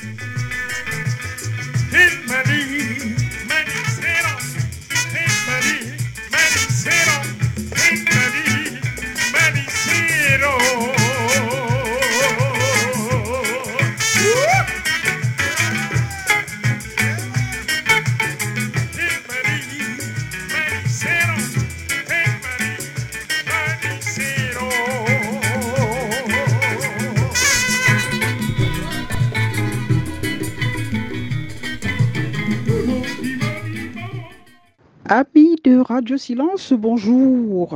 Amis de Radio Silence, bonjour.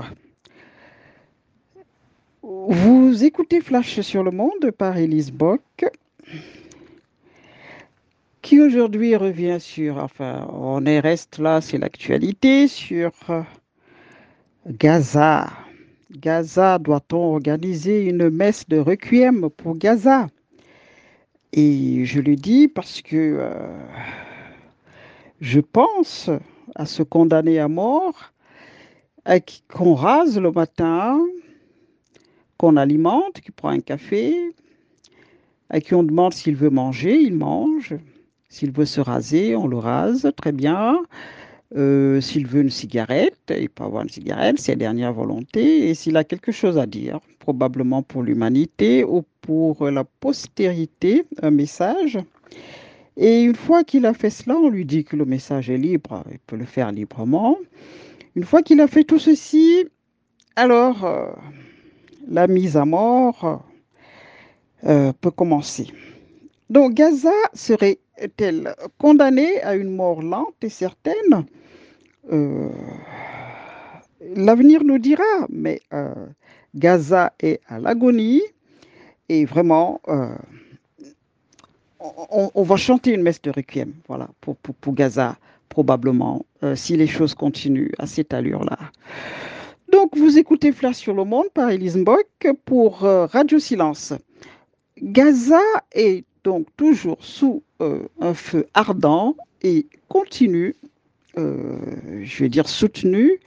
Vous écoutez Flash sur le monde par Élise Bock, qui aujourd'hui revient sur, reste là, c'est l'actualité, sur Gaza. Gaza, doit-on organiser une messe de requiem pour Gaza? Et je le dis parce que je pense à ce condamné à mort, qu'on rase le matin, qu'on alimente, qui prend un café, à qui on demande s'il veut manger, il mange. S'il veut se raser, on le rase, très bien. S'il veut une cigarette, il peut avoir une cigarette, c'est sa dernière volonté. Et s'il a quelque chose à dire, probablement pour l'humanité ou pour la postérité, un message. Et une fois qu'il a fait cela, on lui dit que le message est libre, il peut le faire librement. Une fois qu'il a fait tout ceci, alors la mise à mort peut commencer. Donc Gaza serait-elle condamnée à une mort lente et certaine? L'avenir nous dira, mais Gaza est à l'agonie et vraiment, on va chanter une messe de requiem, voilà, pour Gaza, probablement, si les choses continuent à cette allure-là. Donc, vous écoutez Flash sur le monde par Élise Bock pour Radio Silence. Gaza est donc toujours sous un feu ardent et continue, je vais dire soutenu,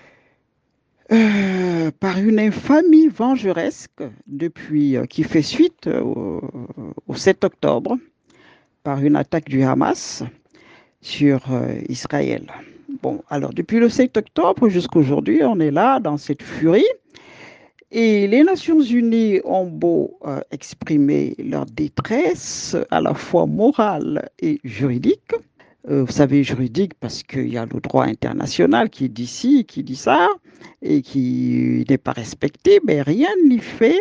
par une infamie vengeresque depuis qui fait suite au 7 octobre, par une attaque du Hamas sur Israël. Bon, alors depuis le 7 octobre jusqu'à aujourd'hui, on est là dans cette furie. Et les Nations Unies ont beau exprimer leur détresse à la fois morale et juridique. Vous savez, juridique parce qu'il y a le droit international qui dit ci, qui dit ça, et qui n'est pas respecté, mais rien n'y fait.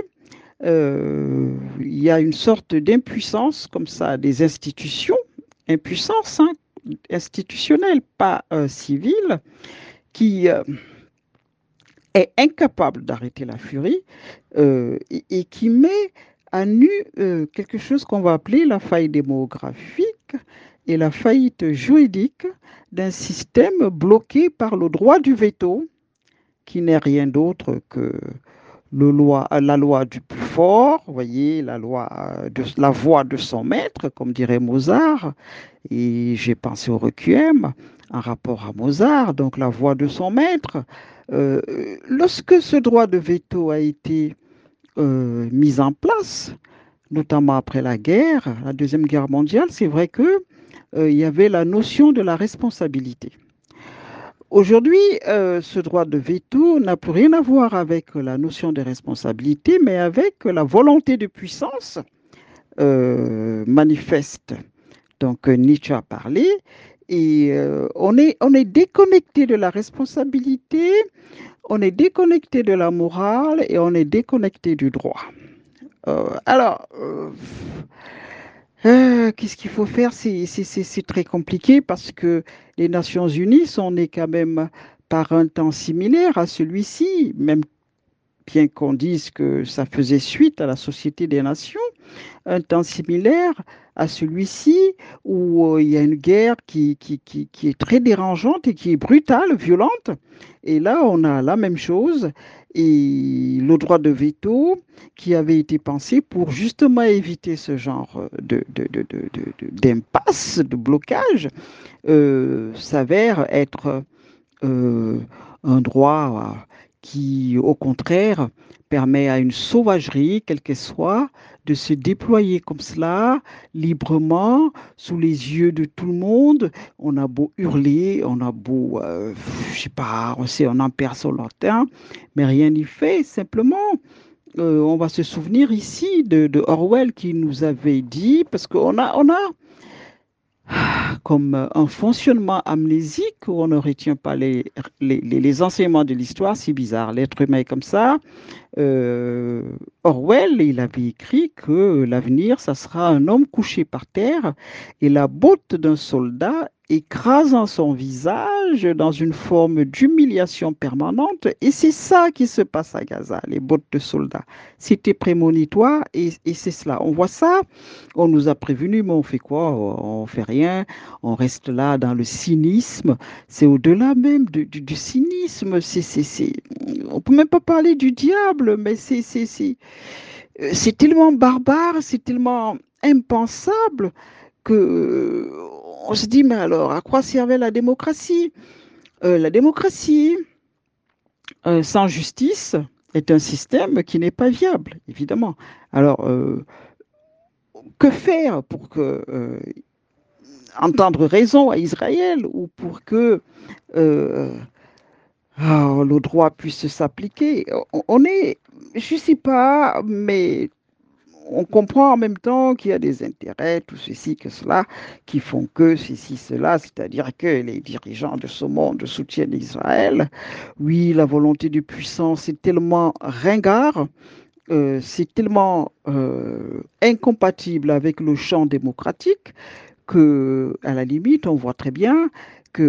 Il y a une sorte d'impuissance comme ça des institutions, impuissance institutionnelle, pas civile, qui est incapable d'arrêter la furie et qui met à nu quelque chose qu'on va appeler la faille démographique et la faillite juridique d'un système bloqué par le droit du veto, qui n'est rien d'autre que la loi du plus fort, vous voyez, la voix de son maître, comme dirait Mozart. Et j'ai pensé au requiem en rapport à Mozart, donc la voix de son maître. Lorsque ce droit de veto a été mis en place, notamment après la Deuxième Guerre mondiale, c'est vrai que il y avait la notion de la responsabilité. Aujourd'hui, ce droit de veto n'a plus rien à voir avec la notion de responsabilité, mais avec la volonté de puissance manifeste. Donc Nietzsche a parlé, et on est déconnecté de la responsabilité, on est déconnecté de la morale et on est déconnecté du droit. Qu'est-ce qu'il faut faire? C'est très compliqué parce que les Nations Unies sont nées quand même par un temps similaire à celui-ci, même bien qu'on dise que ça faisait suite à la Société des Nations, un temps similaire à celui-ci où il y a une guerre qui est très dérangeante et qui est brutale, violente. Et là, on a la même chose et le droit de veto qui avait été pensé pour justement éviter ce genre d'impasse, de blocage, s'avère être un droit qui, au contraire, permet à une sauvagerie, quelle qu'elle soit, de se déployer comme cela, librement, sous les yeux de tout le monde. On a beau hurler, on a beau, je sais pas, on en perd son latin, mais rien n'y fait. Simplement, on va se souvenir ici de Orwell qui nous avait dit, parce qu'on a comme un fonctionnement amnésique où on ne retient pas les enseignements de l'histoire, c'est bizarre. L'être humain est comme ça. Euh, Orwell, il avait écrit que l'avenir, ça sera un homme couché par terre et la botte d'un soldat écrasant son visage dans une forme d'humiliation permanente. Et c'est ça qui se passe à Gaza, les bottes de soldats. C'était prémonitoire et c'est cela. On voit ça, on nous a prévenus, mais on fait quoi? On fait rien, on reste là dans le cynisme. C'est au-delà même du cynisme. On peut même pas parler du diable, mais c'est tellement barbare, c'est tellement impensable que on se dit, mais alors, à quoi servait la démocratie? La démocratie sans justice est un système qui n'est pas viable, évidemment. Alors, que faire pour que entendre raison à Israël ou pour que euh, le droit puisse s'appliquer? On est, je ne sais pas, mais on comprend en même temps qu'il y a des intérêts, tout ceci, que cela, qui font que ceci, cela, c'est-à-dire que les dirigeants de ce monde soutiennent Israël. Oui, la volonté de puissance est tellement ringard, c'est tellement incompatible avec le champ démocratique que, à la limite, on voit très bien que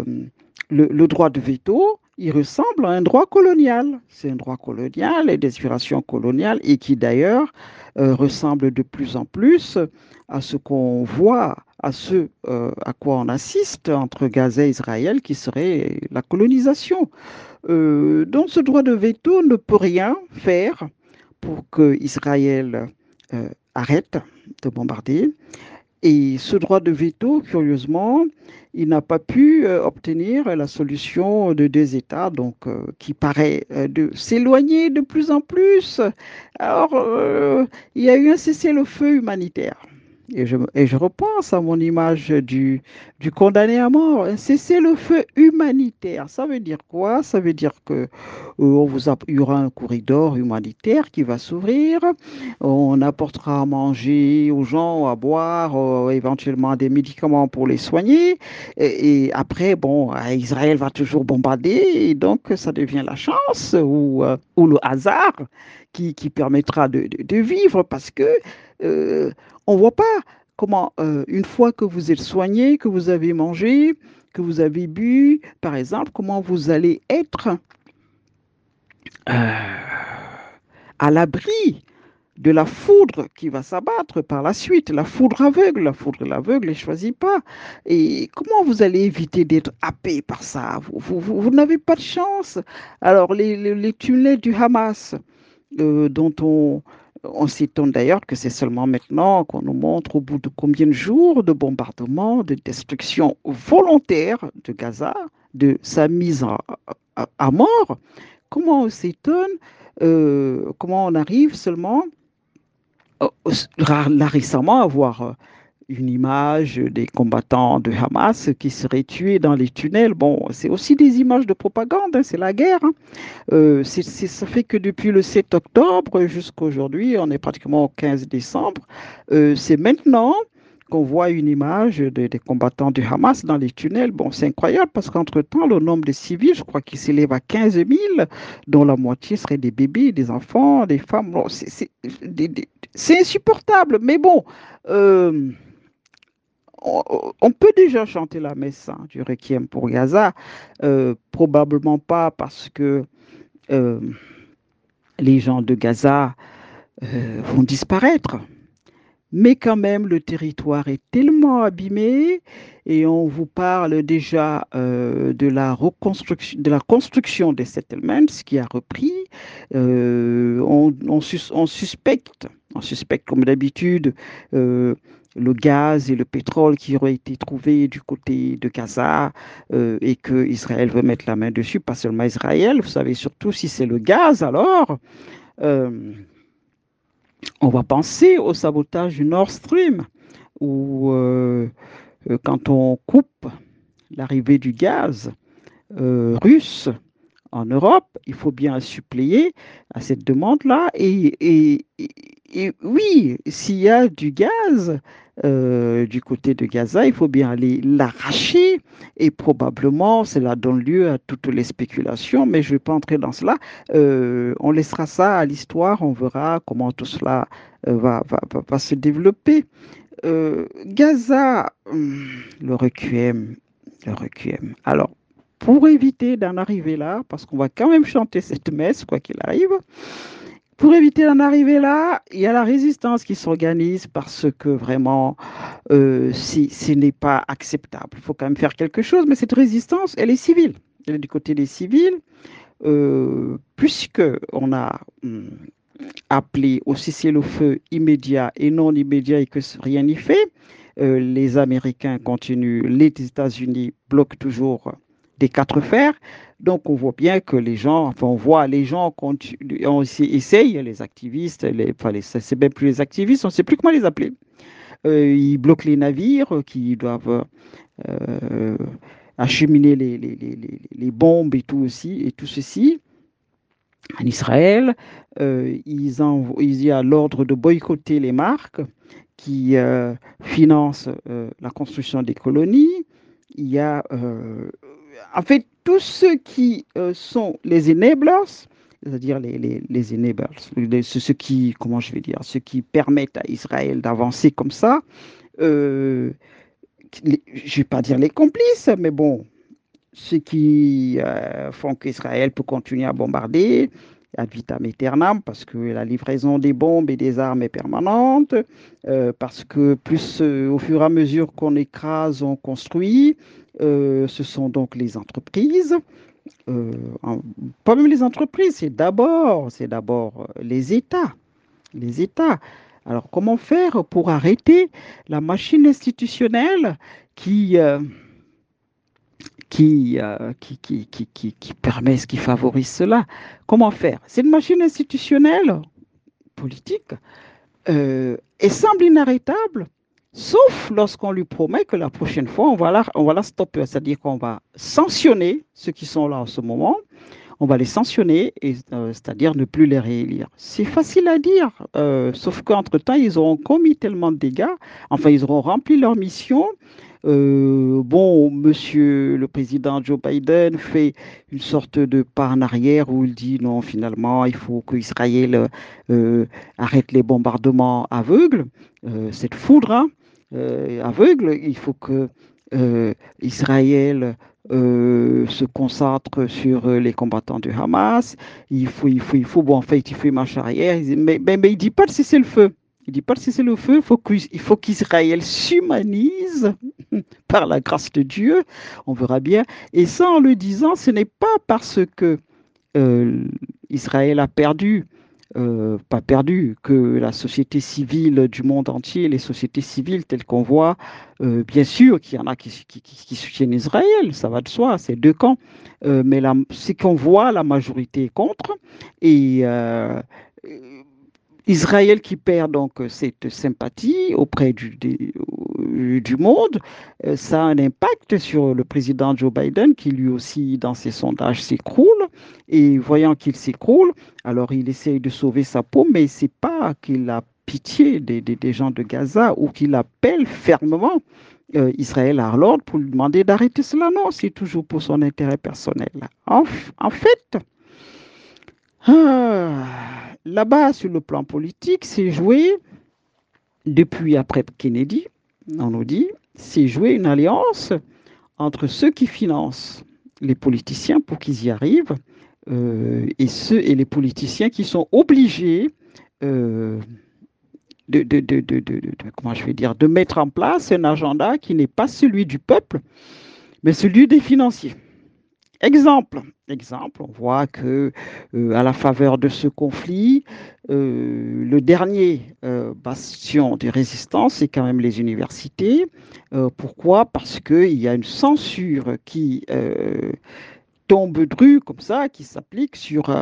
le droit de veto, il ressemble à un droit colonial. C'est un droit colonial et d'inspiration coloniale et qui d'ailleurs ressemble de plus en plus à ce qu'on voit, à ce à quoi on assiste entre Gaza et Israël, qui serait la colonisation. Donc ce droit de veto ne peut rien faire pour que Israël arrête de bombarder. Et ce droit de veto, curieusement, il n'a pas pu obtenir la solution de deux États, donc qui paraît de s'éloigner de plus en plus. Alors, il y a eu un cessez-le-feu humanitaire. Et je repense à mon image du condamné à mort. Un cessez-le-feu humanitaire. Ça veut dire quoi? Ça veut dire que il y aura un corridor humanitaire qui va s'ouvrir. On apportera à manger aux gens, à boire, éventuellement des médicaments pour les soigner. Et après, bon, Israël va toujours bombarder. Et donc, ça devient la chance ou le hasard qui permettra de vivre parce que on ne voit pas comment, une fois que vous êtes soigné, que vous avez mangé, que vous avez bu, par exemple, comment vous allez être à l'abri de la foudre qui va s'abattre par la suite, la foudre l'aveugle ne choisit pas. Et comment vous allez éviter d'être happé par ça? Vous n'avez pas de chance. Alors, les tunnels du Hamas, dont on s'étonne d'ailleurs que c'est seulement maintenant qu'on nous montre au bout de combien de jours de bombardements, de destruction volontaire de Gaza, de sa mise à mort. Comment on s'étonne, comment on arrive seulement là récemment à voir une image des combattants de Hamas qui seraient tués dans les tunnels. Bon, c'est aussi des images de propagande, hein, c'est la guerre. Hein. Ça fait que depuis le 7 octobre jusqu'à aujourd'hui, on est pratiquement au 15 décembre, c'est maintenant qu'on voit une image des combattants du Hamas dans les tunnels. Bon, c'est incroyable parce qu'entre-temps, le nombre de civils, je crois qu'il s'élève à 15 000, dont la moitié seraient des bébés, des enfants, des femmes. Bon, c'est insupportable, mais bon, euh, on peut déjà chanter la messe hein, du Requiem pour Gaza, probablement pas parce que euh, les gens de Gaza vont disparaître. Mais quand même, le territoire est tellement abîmé et on vous parle déjà de la construction des settlements qui a repris. On suspecte comme d'habitude le gaz et le pétrole qui auraient été trouvés du côté de Gaza et que Israël veut mettre la main dessus, pas seulement Israël. Vous savez surtout si c'est le gaz alors. Euh, On va penser au sabotage du Nord Stream, où quand on coupe l'arrivée du gaz russe en Europe, il faut bien suppléer à cette demande-là. Et oui, s'il y a du gaz du côté de Gaza, il faut bien aller l'arracher. Et probablement, cela donne lieu à toutes les spéculations, mais je ne vais pas entrer dans cela. On laissera ça à l'histoire, on verra comment tout cela va se développer. Gaza, le requiem, le requiem. Alors, pour éviter d'en arriver là, parce qu'on va quand même chanter cette messe, quoi qu'il arrive, pour éviter d'en arriver là, il y a la résistance qui s'organise parce que vraiment, ce n'est pas acceptable. Il faut quand même faire quelque chose, mais cette résistance, elle est civile. Elle est du côté des civils, puisque on a appelé au cessez-le-feu immédiat et non immédiat et que rien n'y fait. Les Américains continuent, les États-Unis bloquent toujours des quatre fers. Donc, on voit bien que les gens, enfin, on voit les gens on essayent, les activistes, c'est même plus les activistes, on ne sait plus comment les appeler. Ils bloquent les navires qui doivent euh, acheminer les bombes et tout aussi, et tout ceci en Israël. Il y a l'ordre de boycotter les marques qui financent la construction des colonies. Il y a en fait tous ceux qui sont les enablers, c'est-à-dire les enablers, ceux qui, comment je vais dire, ceux qui permettent à Israël d'avancer comme ça. Euh, je ne vais pas dire les complices, mais bon, ceux qui font qu'Israël peut continuer à bombarder ad vitam aeternam parce que la livraison des bombes et des armes est permanente, parce que plus au fur et à mesure qu'on écrase, on construit. Ce sont donc les entreprises, euh, en- pas même les entreprises, c'est d'abord les États, les États. Alors comment faire pour arrêter la machine institutionnelle qui qui permet, qui favorise cela. Comment faire? C'est une machine institutionnelle, politique, et semble inarrêtable, sauf lorsqu'on lui promet que la prochaine fois, on va la stopper, c'est-à-dire qu'on va sanctionner ceux qui sont là en ce moment, on va les sanctionner, c'est-à-dire ne plus les réélire. C'est facile à dire, sauf qu'entre-temps, ils auront commis tellement de dégâts, enfin, ils auront rempli leur mission. Bon, monsieur le président Joe Biden fait une sorte de pas en arrière où il dit non, finalement, il faut qu'Israël arrête les bombardements aveugles, cette foudre hein, aveugle. Il faut que Israël se concentre sur les combattants du Hamas. Bon, en fait, il fait marche arrière. Mais il ne dit pas de cesser le feu. Il ne dit pas de cesser le feu. Il faut qu'Israël s'humanise par la grâce de Dieu. On verra bien. Et ça, en le disant, ce n'est pas parce que euh, Israël a perdu, pas perdu, que la société civile du monde entier, les sociétés civiles telles qu'on voit, bien sûr qu'il y en a qui soutiennent Israël, ça va de soi, c'est deux camps, mais c'est qu'on voit la majorité est contre, et Israël qui perd donc cette sympathie auprès du monde, ça a un impact sur le président Joe Biden qui lui aussi dans ses sondages s'écroule et voyant qu'il s'écroule, alors il essaye de sauver sa peau, mais c'est pas qu'il a pitié des gens de Gaza ou qu'il appelle fermement Israël à l'ordre pour lui demander d'arrêter cela. Non, c'est toujours pour son intérêt personnel. En fait, là-bas, sur le plan politique, c'est joué, depuis après Kennedy, on nous dit, c'est joué une alliance entre ceux qui financent les politiciens pour qu'ils y arrivent et les politiciens qui sont obligés euh, comment je vais dire, de mettre en place un agenda qui n'est pas celui du peuple, mais celui des financiers. Exemple, on voit que à la faveur de ce conflit, le dernier bastion de résistance, c'est quand même les universités. Pourquoi? Parce qu'il y a une censure qui tombe dru comme ça, qui s'applique sur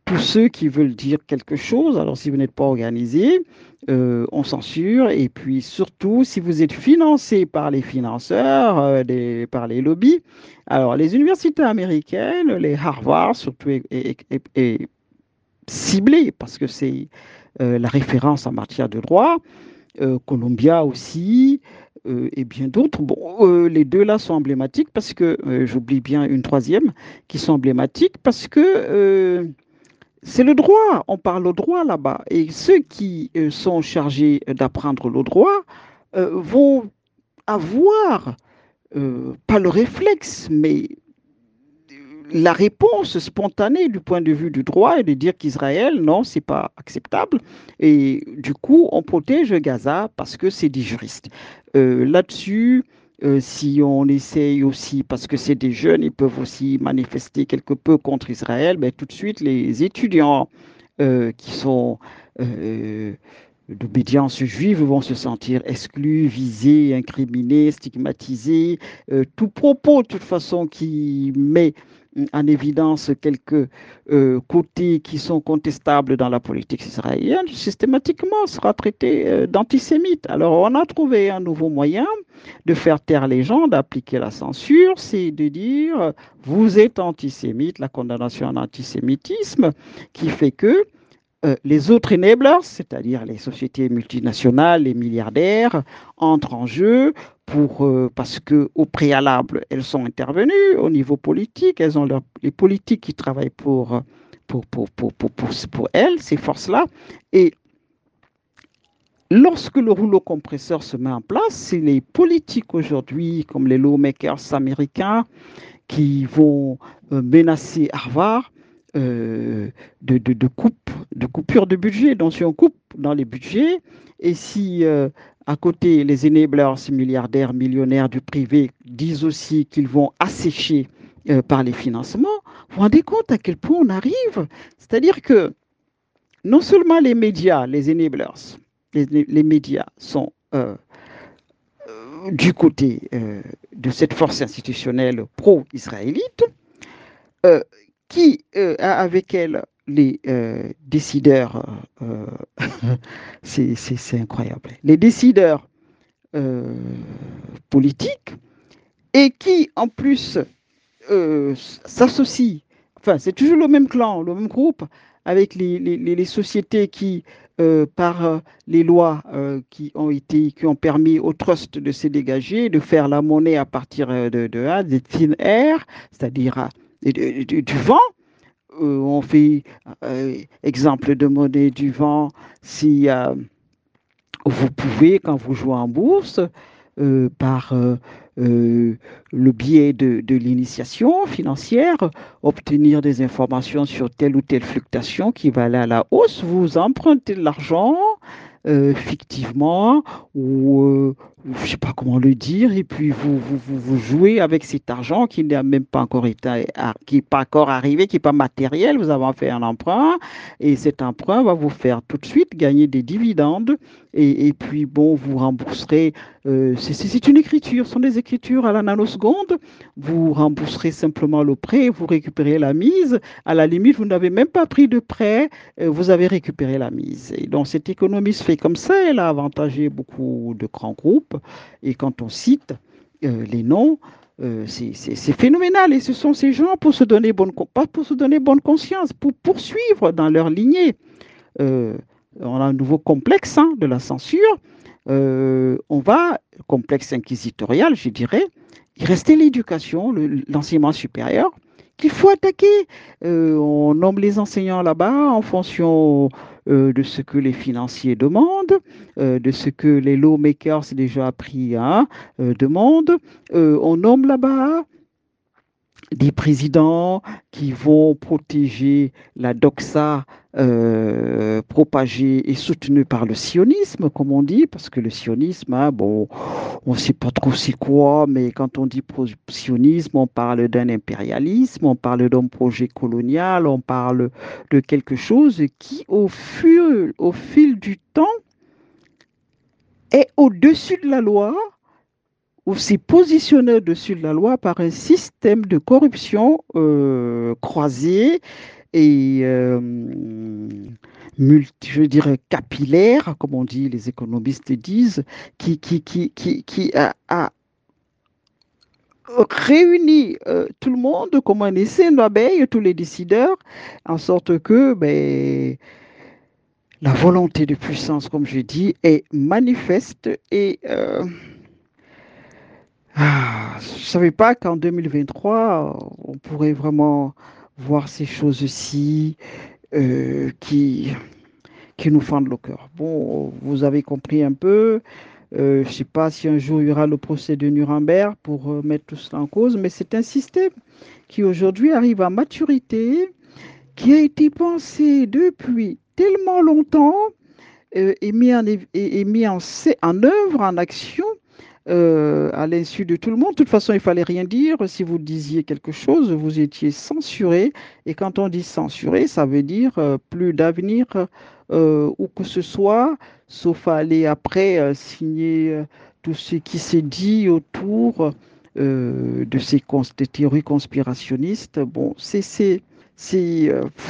tous ceux qui veulent dire quelque chose. Alors, si vous n'êtes pas organisé, on censure. Et puis, surtout, si vous êtes financé par les financeurs, par les lobbies. Alors, les universités américaines, les Harvard, surtout, est ciblée parce que c'est la référence en matière de droit. Columbia aussi, et bien d'autres. Bon, les deux là sont emblématiques parce que, j'oublie bien une troisième, qui sont emblématiques parce que c'est le droit, on parle au droit là-bas. Et ceux qui sont chargés d'apprendre le droit vont avoir, pas le réflexe, mais la réponse spontanée du point de vue du droit est de dire qu'Israël, non, c'est pas acceptable. Et du coup, on protège Gaza parce que c'est des juristes. Là-dessus, si on essaye aussi, parce que c'est des jeunes, ils peuvent aussi manifester quelque peu contre Israël, ben, tout de suite, les étudiants qui sont d'obédience juive vont se sentir exclus, visés, incriminés, stigmatisés. Tout propos, de toute façon, qui met en évidence quelques côtés qui sont contestables dans la politique israélienne, systématiquement sera traité d'antisémite. Alors, on a trouvé un nouveau moyen de faire taire les gens, d'appliquer la censure, c'est de dire vous êtes antisémite, la condamnation en antisémitisme, qui fait que les autres enablers, c'est-à-dire les sociétés multinationales, les milliardaires, entrent en jeu parce qu'au préalable, elles sont intervenues au niveau politique, elles ont les politiques qui travaillent pour elles, ces forces-là. Et lorsque le rouleau compresseur se met en place, c'est les politiques aujourd'hui, comme les lawmakers américains, qui vont menacer Harvard de coupure de budget. Donc, si on coupe dans les budgets, et si à côté, les enablers, ces milliardaires, millionnaires du privé disent aussi qu'ils vont assécher par les financements, vous vous rendez compte à quel point on arrive? C'est-à-dire que non seulement les médias, les enablers, les médias sont du côté de cette force institutionnelle pro-israélite, euh, avec elle, les décideurs, c'est incroyable, les décideurs euh, politiques, et qui, en plus, s'associent, enfin, c'est toujours le même clan, le même groupe, avec les sociétés qui, par les lois qui ont permis aux trusts de se dégager, de faire la monnaie à partir des thin air, c'est-à-dire du vent. On fait exemple de monnaie du vent si vous pouvez, quand vous jouez en bourse, par le biais de l'initiation financière, obtenir des informations sur telle ou telle fluctuation qui va aller à la hausse. Vous empruntez de l'argent fictivement ou je ne sais pas comment le dire, et puis vous jouez avec cet argent qui n'a même pas encore été, qui n'est pas encore arrivé, qui n'est pas matériel. Vous avez fait un emprunt et cet emprunt va vous faire tout de suite gagner des dividendes et puis bon, vous rembourserez. C'est une écriture, ce sont des écritures à la nanoseconde. Vous rembourserez simplement le prêt, vous récupérez la mise. À la limite, vous n'avez même pas pris de prêt, vous avez récupéré la mise. Et donc, cette économie se fait comme ça. Elle a avantagé beaucoup de grands groupes. Et quand on cite les noms, c'est phénoménal. Et ce sont ces gens pour se donner pas pour se donner bonne conscience, pour poursuivre dans leur lignée. Euh, on a un nouveau complexe de la censure. Complexe inquisitorial, je dirais, il restait l'éducation, l'enseignement supérieur, qu'il faut attaquer. On nomme les enseignants là-bas en fonction de ce que les financiers demandent, de ce que les lawmakers déjà appris demandent. On nomme là-bas des présidents qui vont protéger la doxa propagée et soutenue par le sionisme, comme on dit, parce que le sionisme, bon, on ne sait pas trop c'est quoi, mais quand on dit sionisme, on parle d'un impérialisme, on parle d'un projet colonial, on parle de quelque chose qui, au fil du temps, est au-dessus de la loi ou s'est positionné au-dessus de la loi par un système de corruption croisé et je dirais capillaire, comme on dit, les économistes disent, qui a réuni tout le monde comme un essaim d'abeilles, tous les décideurs, en sorte que la volonté de puissance, comme je dis, est manifeste et je ne savais pas qu'en 2023, on pourrait vraiment voir ces choses-ci qui nous fendent le cœur. Bon, vous avez compris un peu. Je ne sais pas si un jour il y aura le procès de Nuremberg pour mettre tout cela en cause, mais c'est un système qui aujourd'hui arrive à maturité, qui a été pensé depuis tellement longtemps et mis en œuvre, en action à l'insu de tout le monde. De toute façon, il fallait rien dire. Si vous disiez quelque chose, vous étiez censuré. Et quand on dit censuré, ça veut dire plus d'avenir où que ce soit, sauf à aller après signer tout ce qui s'est dit autour des théories conspirationnistes. Bon, c'est,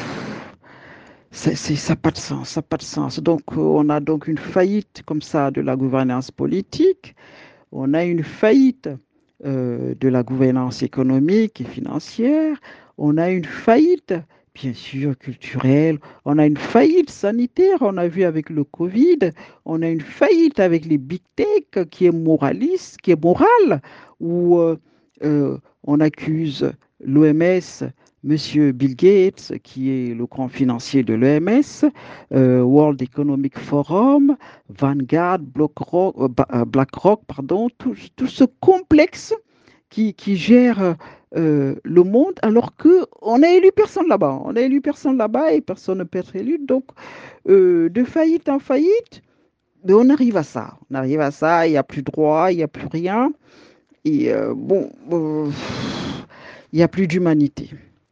ça n'a pas de sens, ça n'a pas de sens. Donc, on a donc une faillite comme ça de la gouvernance politique. On a une faillite de la gouvernance économique et financière. On a une faillite, bien sûr, culturelle. On a une faillite sanitaire. On a vu avec le Covid. On a une faillite avec les big tech qui est moraliste, qui est morale, où on accuse l'OMS, Monsieur Bill Gates, qui est le grand financier de l'OMS, World Economic Forum, Vanguard, BlackRock, pardon, tout ce complexe qui gère le monde, alors qu'on n'a élu personne là-bas. On n'a élu personne là-bas et personne ne peut être élu. Donc, de faillite en faillite, mais on arrive à ça. On arrive à ça, il n'y a plus de droit, il n'y a plus rien. Et il n'y a plus d'humanité.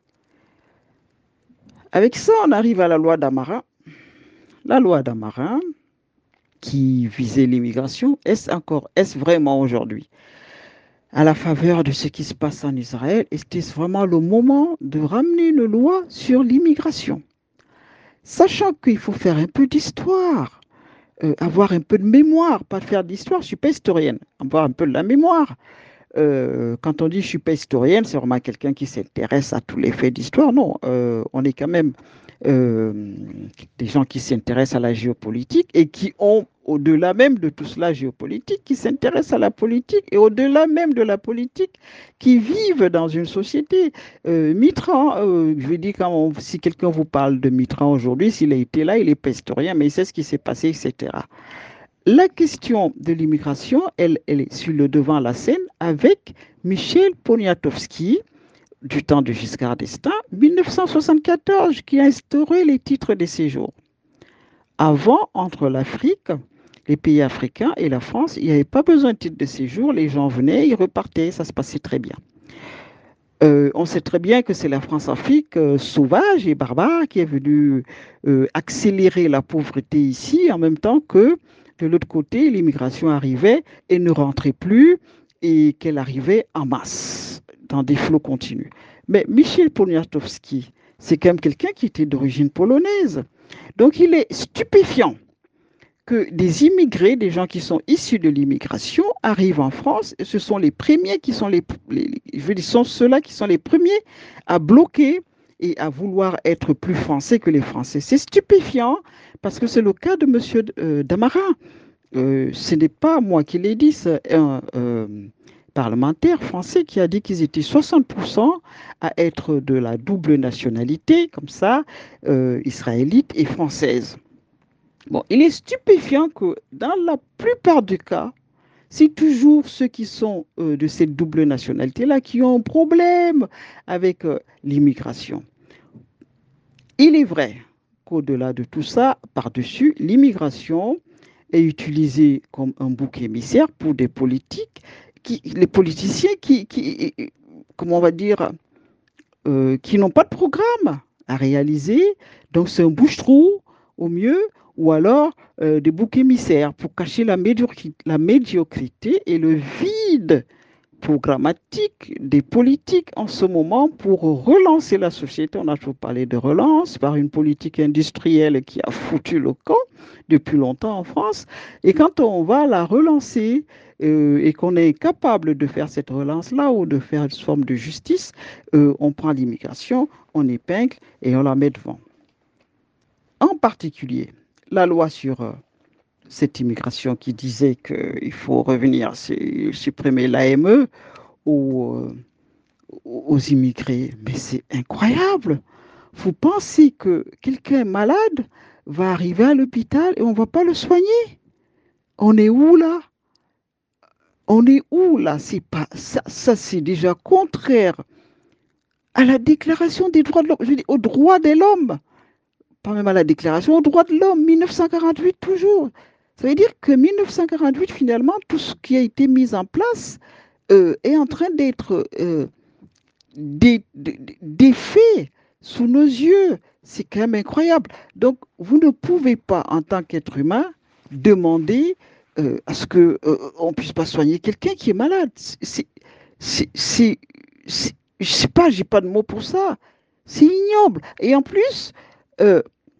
Avec ça, on arrive à la loi d'Amarin. La loi d'Amarin qui visait l'immigration, est-ce vraiment aujourd'hui, à la faveur de ce qui se passe en Israël, était-ce vraiment le moment de ramener une loi sur l'immigration? Sachant qu'il faut faire un peu d'histoire, avoir un peu de mémoire, pas faire d'histoire, je ne suis pas historienne, avoir un peu de la mémoire. Quand on dit je ne suis pas historienne, c'est vraiment quelqu'un qui s'intéresse à tous les faits d'histoire. Non, on est quand même euh, des gens qui s'intéressent à la géopolitique et qui ont, au-delà même de tout cela géopolitique, qui s'intéressent à la politique et au-delà même de la politique, qui vivent dans une société. Mitterrand, je veux dire, si quelqu'un vous parle de Mitterrand aujourd'hui, s'il a été là, il n'est pas historien, mais il sait ce qui s'est passé, etc. La question de l'immigration, elle est sur le devant de la scène avec Michel Poniatowski, du temps de Giscard d'Estaing, 1974, qui a instauré les titres de séjour. Avant, entre l'Afrique, les pays africains et la France, il n'y avait pas besoin de titre de séjour. Les gens venaient, ils repartaient, ça se passait très bien. On sait très bien que c'est la France-Afrique sauvage et barbare qui est venue accélérer la pauvreté ici, en même temps que de l'autre côté, l'immigration arrivait et ne rentrait plus et qu'elle arrivait en masse, dans des flots continus. Mais Michel Poniatowski, c'est quand même quelqu'un qui était d'origine polonaise. Donc il est stupéfiant que des immigrés, des gens qui sont issus de l'immigration, arrivent en France. Et ce sont les premiers qui sont je veux dire, sont ceux-là qui sont les premiers à bloquer et à vouloir être plus français que les Français. C'est stupéfiant parce que c'est le cas de M. Damara. Ce n'est pas moi qui l'ai dit, c'est un parlementaire français qui a dit qu'ils étaient 60% à être de la double nationalité, comme ça, israélite et française. Bon, il est stupéfiant que dans la plupart des cas, c'est toujours ceux qui sont de cette double nationalité-là qui ont un problème avec l'immigration. Il est vrai qu'au-delà de tout ça, par-dessus, l'immigration est utilisée comme un bouc émissaire pour des politiques, les politiciens comment on va dire, qui n'ont pas de programme à réaliser. Donc c'est un bouche-trou au mieux, ou alors des boucs émissaires pour cacher la médiocrité et le vide programmatique, des politiques en ce moment pour relancer la société. On a toujours parlé de relance par une politique industrielle qui a foutu le camp depuis longtemps en France. Et quand on va la relancer et qu'on est capable de faire cette relance-là ou de faire une forme de justice, on prend l'immigration, on épingle et on la met devant. En particulier, la loi sur cette immigration qui disait qu'il faut revenir, supprimer l'AME aux, aux immigrés. Mais c'est incroyable. Vous pensez que quelqu'un malade va arriver à l'hôpital et on ne va pas le soigner? On est où là? On est où là? C'est pas ça, ça c'est déjà contraire à la déclaration des droits de l'homme, je veux dire, aux droits de l'homme, pas même à la déclaration aux droits de l'homme, 1948 toujours. Ça veut dire que 1948, finalement, tout ce qui a été mis en place est en train d'être défait sous nos yeux. C'est quand même incroyable. Donc, vous ne pouvez pas, en tant qu'être humain, demander à ce qu'on ne puisse pas soigner quelqu'un qui est malade. Je sais pas, j'ai pas de mots pour ça. C'est ignoble. Et en plus, euh,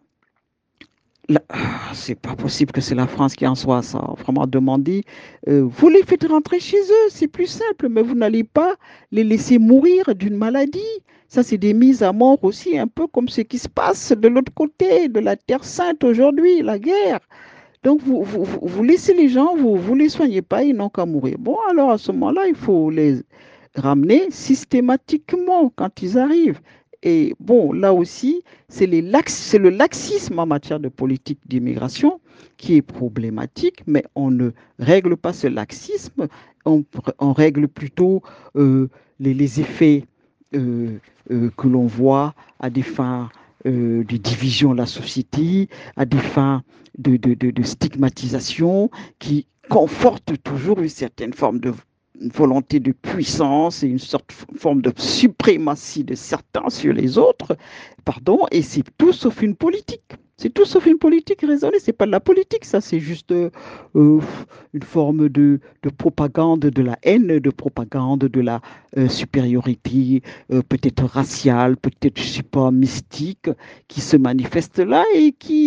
c'est pas possible que c'est la France qui en soit ça. Vraiment demander, vous les faites rentrer chez eux, c'est plus simple, mais vous n'allez pas les laisser mourir d'une maladie. Ça, c'est des mises à mort aussi, un peu comme ce qui se passe de l'autre côté de la Terre Sainte aujourd'hui, la guerre. Donc, vous laissez les gens, vous les soignez pas, ils n'ont qu'à mourir. Bon, alors à ce moment-là, il faut les ramener systématiquement quand ils arrivent. Et bon, là aussi, c'est le laxisme en matière de politique d'immigration qui est problématique, mais on ne règle pas ce laxisme, on règle plutôt les effets que l'on voit à des fins de division de la société, à des fins de stigmatisation qui confortent toujours une certaine forme de une volonté de puissance et une forme de suprématie de certains sur les autres, pardon, et c'est tout sauf une politique. C'est tout sauf une politique raisonnée. C'est pas de la politique, ça. C'est juste une forme de propagande de la haine, de propagande de la supériorité, peut-être raciale, peut-être, je sais pas, mystique, qui se manifeste là et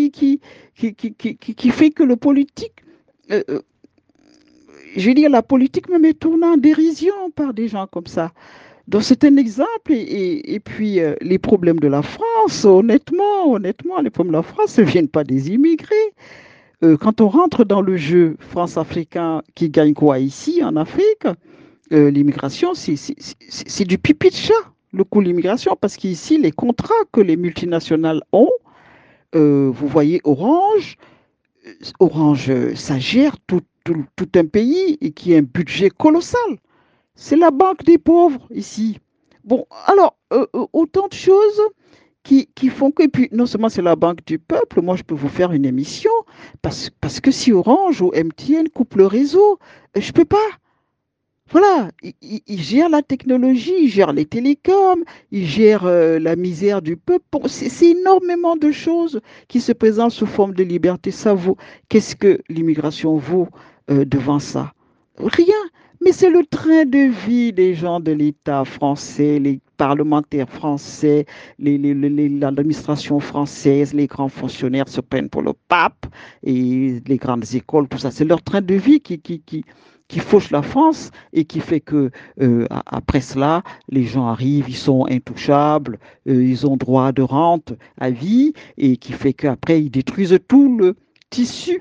qui fait que le politique euh, euh, je veux dire, la politique même est tournée en dérision par des gens comme ça. Donc c'est un exemple. Et puis les problèmes de la France, honnêtement, les problèmes de la France ne viennent pas des immigrés. Quand on rentre dans le jeu France-Africain, qui gagne quoi ici en Afrique, l'immigration, c'est du pipi de chat, le coût de l'immigration, parce qu'ici, les contrats que les multinationales ont, vous voyez Orange, Orange, ça gère tout un pays et qui a un budget colossal. C'est la banque des pauvres ici. Bon, alors, autant de choses qui font que, et puis non seulement c'est la banque du peuple, moi je peux vous faire une émission, parce que si Orange ou MTN coupe le réseau, je ne peux pas. Voilà, ils gèrent la technologie, ils gèrent les télécoms, ils gèrent la misère du peuple. C'est énormément de choses qui se présentent sous forme de liberté. Ça vaut. Qu'est-ce que l'immigration vaut devant ça? Rien. Mais c'est le train de vie des gens de l'État français, les parlementaires français, l'administration française, les grands fonctionnaires se prennent pour le pape et les grandes écoles, tout ça. C'est leur train de vie qui fauche la France et qui fait que après cela, les gens arrivent, ils sont intouchables, ils ont droit de rente à vie et qui fait qu'après ils détruisent tout le tissu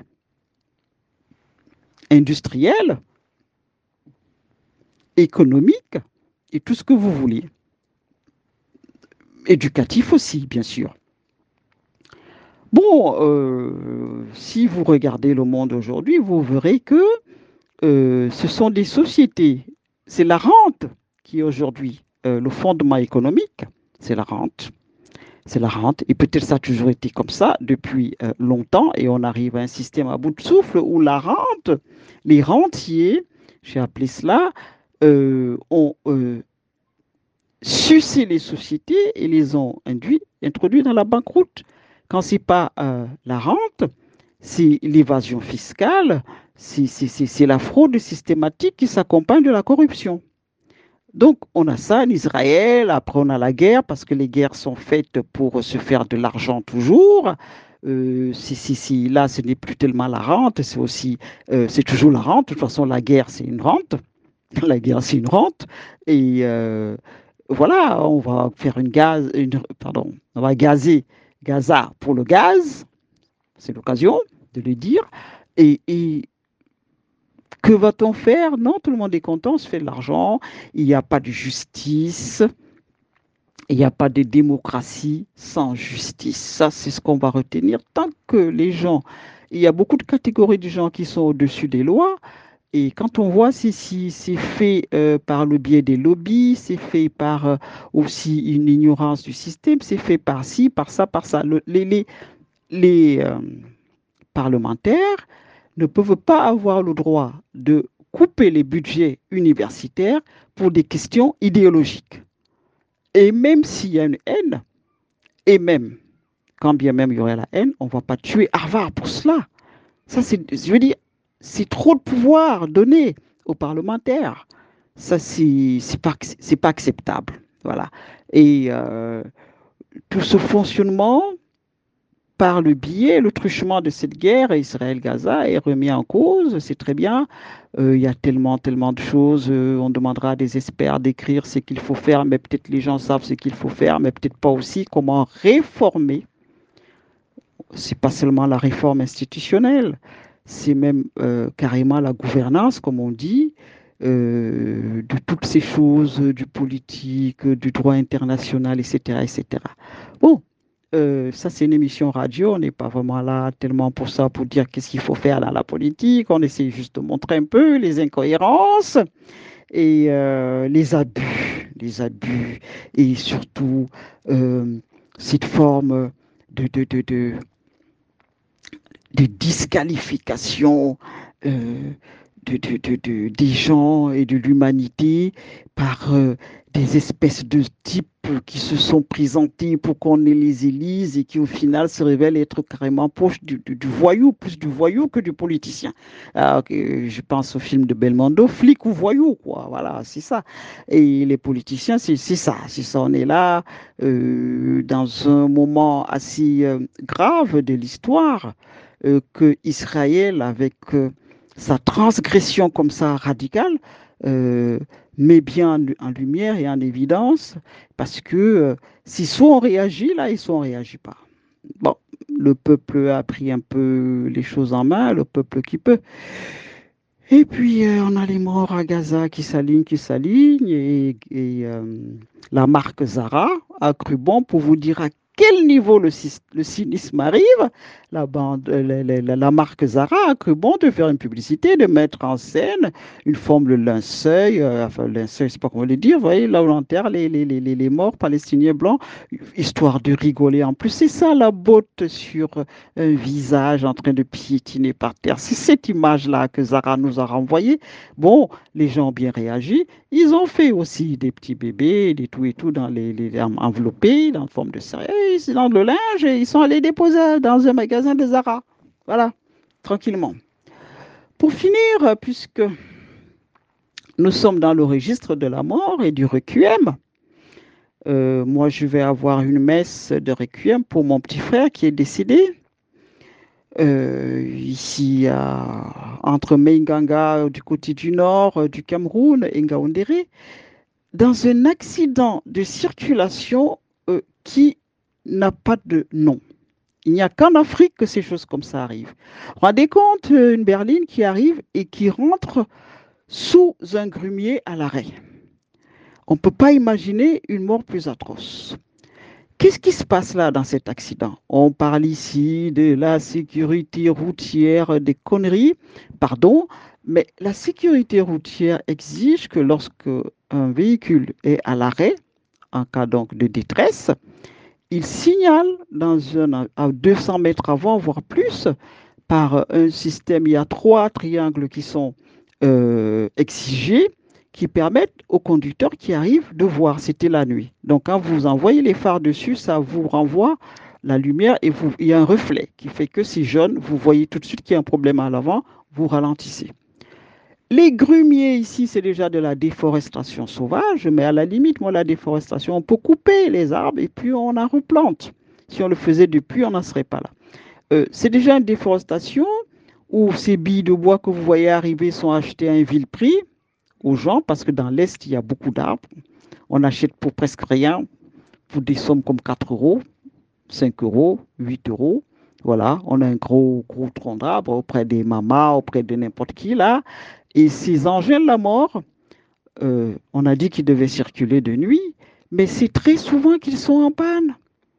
industriel, économique et tout ce que vous voulez. Éducatif aussi, bien sûr. Bon, si vous regardez le monde aujourd'hui, vous verrez que ce sont des sociétés. C'est la rente qui est aujourd'hui le fondement économique. C'est la rente. C'est la rente. Et peut-être ça a toujours été comme ça depuis longtemps. Et on arrive à un système à bout de souffle où la rente, les rentiers, j'ai appelé cela, ont sucé les sociétés et les ont introduits dans la banqueroute. Quand ce n'est pas la rente, c'est l'évasion fiscale, c'est la fraude systématique qui s'accompagne de la corruption. Donc, on a ça en Israël, après on a la guerre, parce que les guerres sont faites pour se faire de l'argent toujours. Si, là, ce n'est plus tellement la rente, c'est aussi, c'est toujours la rente. De toute façon, la guerre, c'est une rente. La guerre, c'est une rente. Et voilà, on va faire pardon, on va gazer Gaza pour le gaz, c'est l'occasion de le dire. Et que va-t-on faire? Non, tout le monde est content, on se fait de l'argent, il n'y a pas de justice, il n'y a pas de démocratie sans justice. Ça, c'est ce qu'on va retenir tant que les gens, il y a beaucoup de catégories de gens qui sont au-dessus des lois. Et quand on voit si c'est fait par le biais des lobbies, c'est fait par aussi une ignorance du système, c'est fait par ci, par ça, par ça. Les parlementaires ne peuvent pas avoir le droit de couper les budgets universitaires pour des questions idéologiques. Et même s'il y a une haine, et même quand bien même il y aurait la haine, on ne va pas tuer Harvard pour cela. Ça, je veux dire, c'est trop de pouvoir donné aux parlementaires. Ça, c'est pas acceptable. Voilà. Et tout ce fonctionnement, par le biais, le truchement de cette guerre Israël-Gaza est remis en cause, c'est très bien. Il y a tellement, tellement de choses. On demandera à des experts d'écrire ce qu'il faut faire, mais peut-être les gens savent ce qu'il faut faire, mais peut-être pas aussi comment réformer. C'est pas seulement la réforme institutionnelle, c'est même carrément la gouvernance, comme on dit, de toutes ces choses, du politique, du droit international, etc., etc. Bon, ça c'est une émission radio, on n'est pas vraiment là tellement pour ça, pour dire qu'est-ce qu'il faut faire dans la politique, on essaie juste de montrer un peu les incohérences et les abus, et surtout cette forme de de disqualification euh, des gens et de l'humanité par des espèces de types qui se sont présentés pour qu'on les élise et qui au final se révèlent être carrément proches du voyou, plus du voyou que du politicien. Alors, je pense au film de Belmondo, flic ou voyou, quoi. Voilà, c'est ça. Et les politiciens, c'est ça. On est là dans un moment assez grave de l'histoire que Israël, avec sa transgression comme ça radicale, euh, met bien en lumière et en évidence, parce que si soit on réagit là, et soit on ne réagit pas. Bon, le peuple a pris un peu les choses en main, le peuple qui peut. Et puis, on a les morts à Gaza qui s'alignent, et la marque Zara a cru bon pour vous dire à quel niveau le cynisme arrive. La marque Zara a cru bon de faire une publicité, de mettre en scène une forme de linceul, enfin, linceul, je ne sais pas comment le dire, vous voyez, là où on enterre les morts palestiniens blancs, histoire de rigoler en plus. C'est ça la botte sur un visage en train de piétiner par terre. C'est cette image-là que Zara nous a renvoyée. Bon, les gens ont bien réagi. Ils ont fait aussi des petits bébés, des tout et tout dans enveloppés, dans forme de céréales, dans le linge, et ils sont allés déposer dans un magasin de Zara. Voilà, tranquillement. Pour finir, puisque nous sommes dans le registre de la mort et du requiem, moi je vais avoir une messe de requiem pour mon petit frère qui est décédé ici entre Meinganga du côté du nord du Cameroun et Ngaoundéré, dans un accident de circulation qui n'a pas de nom. Il n'y a qu'en Afrique que ces choses comme ça arrivent. Rendez compte, une berline qui arrive et qui rentre sous un grumier à l'arrêt. On ne peut pas imaginer une mort plus atroce. Qu'est-ce qui se passe là dans cet accident? On parle ici de la sécurité routière, des conneries, pardon, mais la sécurité routière exige que lorsque un véhicule est à l'arrêt, en cas donc de détresse, il signale à 200 mètres avant, voire plus, par un système, il y a 3 triangles qui sont exigés, qui permettent aux conducteurs qui arrivent de voir. C'était la nuit. Donc, quand vous envoyez les phares dessus, ça vous renvoie la lumière et il y a un reflet qui fait que si jaune, vous voyez tout de suite qu'il y a un problème à l'avant, vous ralentissez. Les grumiers ici, c'est déjà de la déforestation sauvage, mais à la limite, moi, la déforestation, on peut couper les arbres et puis on en replante. Si on le faisait depuis, on n'en serait pas là. C'est déjà une déforestation où ces billes de bois que vous voyez arriver sont achetées à un vil prix aux gens, parce que dans l'Est, il y a beaucoup d'arbres. On achète pour presque rien, pour des sommes comme 4 euros, 5 euros, 8 euros. Voilà, on a un gros tronc d'arbre auprès des mamas, auprès de n'importe qui là. Et ces engins de la mort, on a dit qu'ils devaient circuler de nuit, mais c'est très souvent qu'ils sont en panne.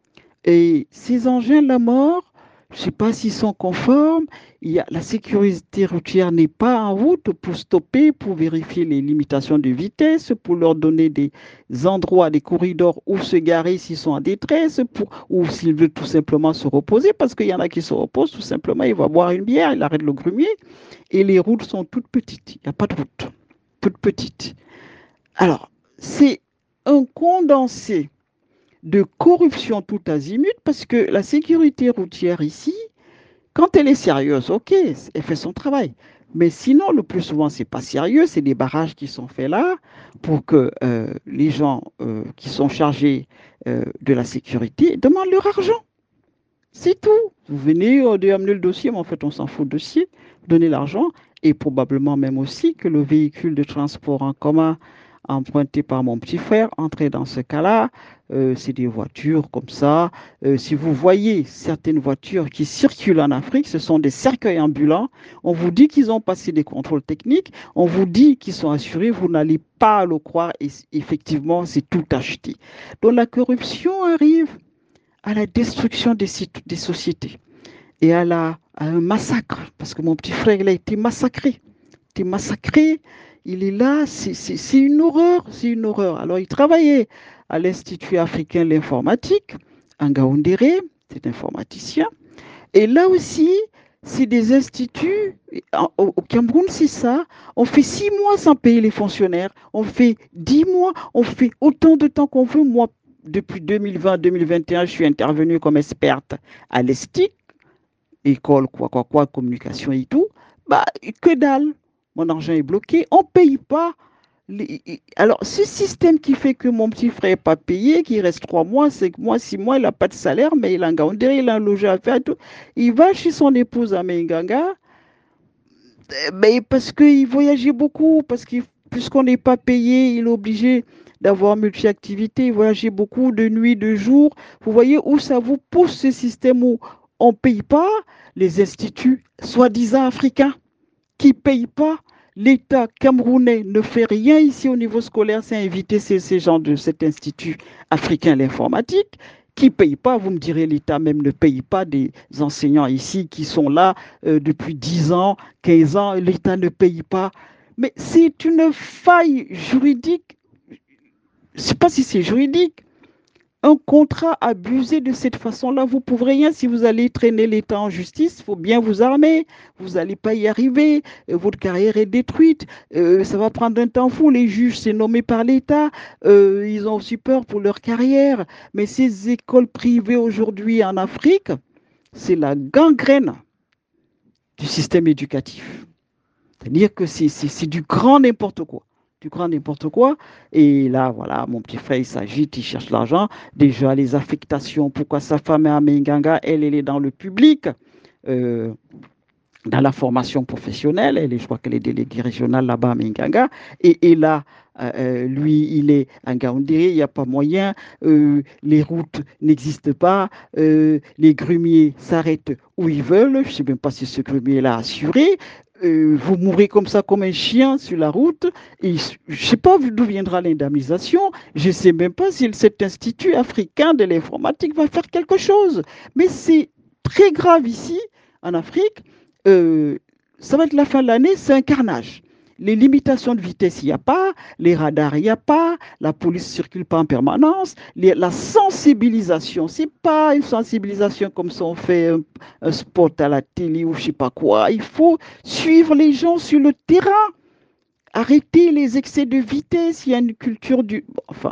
Et ces engins de la mort, je ne sais pas s'ils sont conformes. La sécurité routière n'est pas en route pour stopper, pour vérifier les limitations de vitesse, pour leur donner des endroits, des corridors où se garer s'ils sont en détresse, ou s'ils veulent tout simplement se reposer, parce qu'il y en a qui se reposent tout simplement, il va boire une bière, il arrête le grumier, et les routes sont toutes petites. Il n'y a pas de route, toutes petites. Alors, c'est un condensé de corruption tout azimut, parce que la sécurité routière ici, quand elle est sérieuse, ok, elle fait son travail. Mais sinon, le plus souvent, c'est pas sérieux, c'est des barrages qui sont faits là pour que les gens qui sont chargés de la sécurité demandent leur argent. C'est tout. Vous venez de amener le dossier, mais en fait, on s'en fout du dossier, donner l'argent, et probablement même aussi que le véhicule de transport en commun emprunté par mon petit frère entrait dans ce cas-là. C'est des voitures comme ça. Si vous voyez certaines voitures qui circulent en Afrique, ce sont des cercueils ambulants. On vous dit qu'ils ont passé des contrôles techniques, on vous dit qu'ils sont assurés, vous n'allez pas le croire, et effectivement, c'est tout acheté. Donc la corruption arrive à la destruction des sociétés et à un massacre, parce que mon petit frère, il a été massacré. Il a été massacré, il est là, c'est une horreur, c'est une horreur. Alors, il travaillait à l'Institut africain de l'informatique, en Gaoundéré, c'est informaticien. Et là aussi, c'est des instituts, au Cameroun, c'est ça. On fait 6 mois sans payer les fonctionnaires. On fait 10 mois, on fait autant de temps qu'on veut. Moi, depuis 2020-2021, je suis intervenue comme experte à l'ESTIC, école, communication et tout. Bah, que dalle. Mon argent est bloqué. On ne paye pas. Alors, ce système qui fait que mon petit frère n'est pas payé, qu'il reste 3 mois, c'est que moi, 6 mois, il n'a pas de salaire, mais il a un gaoundéré, il a un logis à faire. Tout. Il va chez son épouse à Menganga, mais parce qu'il voyageait beaucoup, parce que puisqu'on n'est pas payé, il est obligé d'avoir multi-activités, il voyageait beaucoup de nuit, de jour. Vous voyez où ça vous pousse ce système où on ne paye pas les instituts soi-disant africains qui ne payent pas. L'État camerounais ne fait rien ici au niveau scolaire, c'est inviter ces gens de cet institut africain l'informatique qui ne payent pas. Vous me direz, l'État même ne paye pas des enseignants ici qui sont là depuis 10 ans, 15 ans, l'État ne paye pas. Mais c'est une faille juridique, je ne sais pas si c'est juridique, un contrat abusé de cette façon-là, vous ne pouvez rien. Si vous allez traîner l'État en justice, il faut bien vous armer. Vous n'allez pas y arriver. Votre carrière est détruite. Ça va prendre un temps fou. Les juges, c'est nommé par l'État. Ils ont aussi peur pour leur carrière. Mais ces écoles privées aujourd'hui en Afrique, c'est la gangrène du système éducatif. C'est-à-dire que c'est du grand n'importe quoi. Du grand n'importe quoi. Et là, voilà, mon petit frère, il s'agite, il cherche l'argent. Déjà, les affectations, pourquoi sa femme est à Menganga, elle est dans le public, euh, dans la formation professionnelle. Je crois qu'elle est déléguée régionale là-bas à Menganga. Et là, lui, il est en Gaoundé, il n'y a pas moyen, les routes n'existent pas, les grumiers s'arrêtent où ils veulent, je ne sais même pas si ce grumier-là a assuré, vous mourrez comme ça, comme un chien sur la route, et je ne sais pas d'où viendra l'indemnisation, je ne sais même pas si cet institut africain de l'informatique va faire quelque chose. Mais c'est très grave ici, en Afrique, euh, ça va être la fin de l'année, c'est un carnage. Les limitations de vitesse, il n'y a pas, les radars, il n'y a pas, la police ne circule pas en permanence, la sensibilisation, ce n'est pas une sensibilisation comme ça on fait un spot à la télé ou je ne sais pas quoi. Il faut suivre les gens sur le terrain, arrêter les excès de vitesse, il y a une culture du... Enfin,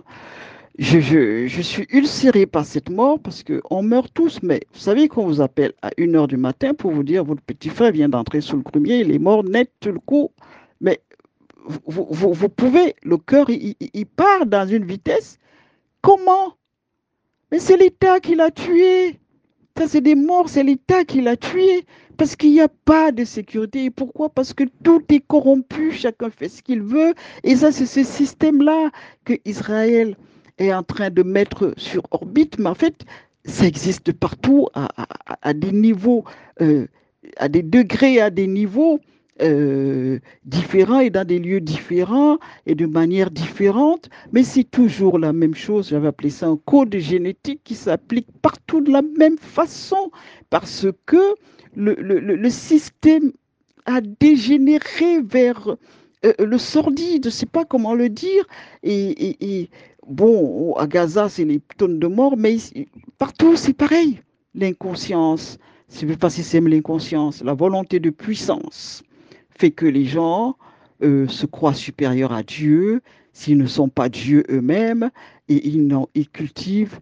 je suis ulcéré par cette mort parce qu'on meurt tous, mais vous savez qu'on vous appelle à 1 h du matin pour vous dire votre petit frère vient d'entrer sous le grumier, il est mort net tout le coup. Mais vous pouvez, le cœur, il part dans une vitesse. Comment? Mais c'est l'État qui l'a tué. Ça, c'est des morts, c'est l'État qui l'a tué. Parce qu'il n'y a pas de sécurité. Et pourquoi? Parce que tout est corrompu, chacun fait ce qu'il veut. Et ça, c'est ce système-là que Israël est en train de mettre sur orbite. Mais en fait, ça existe partout à des niveaux, euh, à des degrés, à des niveaux différents et dans des lieux différents et de manière différente. Mais c'est toujours la même chose. J'avais appelé ça un code génétique qui s'applique partout de la même façon parce que le système a dégénéré vers le sordide, je ne sais pas comment le dire. Et bon, à Gaza, c'est les tonnes de morts, mais partout, c'est pareil. L'inconscience, je ne sais pas si c'est l'inconscience, la volonté de puissance fait que les gens se croient supérieurs à Dieu s'ils ne sont pas Dieu eux-mêmes et ils cultivent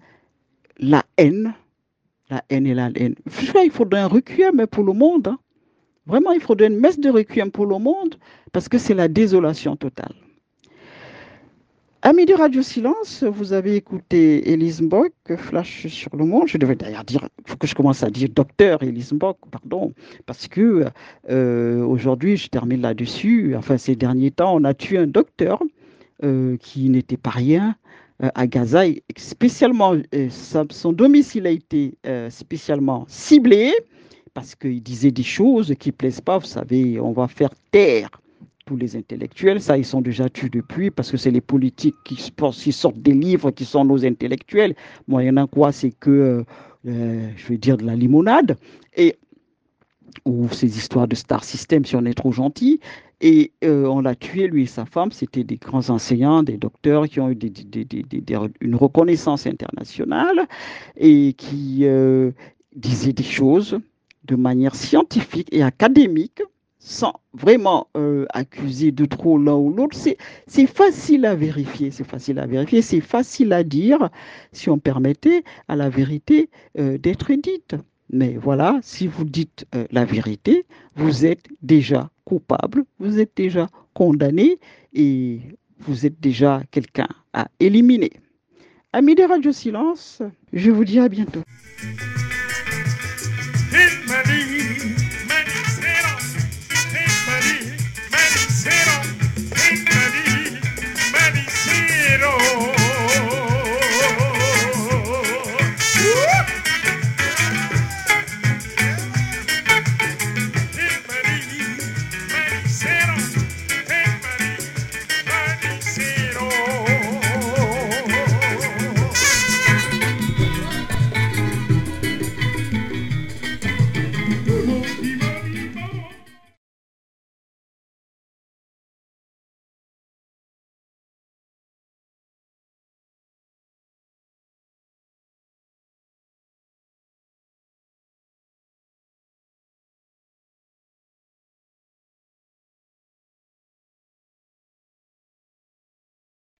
la haine et la haine. Je crois qu'il faudrait un requiem pour le monde. Hein. Vraiment, il faudrait une messe de requiem pour le monde parce que c'est la désolation totale. Amis de Radio Silence, vous avez écouté Elise Mbok, Flash sur le monde. Je devais d'ailleurs dire, il faut que je commence à dire docteur Elise Mbok, pardon, parce que aujourd'hui, je termine là-dessus. Enfin, ces derniers temps, on a tué un docteur qui n'était pas rien à Gaza, et spécialement, son domicile a été spécialement ciblé parce qu'il disait des choses qui ne plaisent pas. Vous savez, on va faire taire tous les intellectuels. Ça, ils sont déjà tués depuis parce que c'est les politiques qui sortent des livres qui sont nos intellectuels. Moi, il y en a quoi, c'est que, je vais dire, de la limonade. Et ou ces histoires de star system si on est trop gentil. Et on l'a tué, lui et sa femme. C'était des grands enseignants, des docteurs qui ont eu une reconnaissance internationale et qui disaient des choses de manière scientifique et académique sans vraiment accuser de trop l'un ou l'autre. C'est facile à vérifier, c'est facile à vérifier, c'est facile à dire, si on permettait à la vérité d'être dite. Mais voilà, si vous dites la vérité, vous êtes déjà coupable, vous êtes déjà condamné et vous êtes déjà quelqu'un à éliminer. Amis de Radio Silence, je vous dis à bientôt.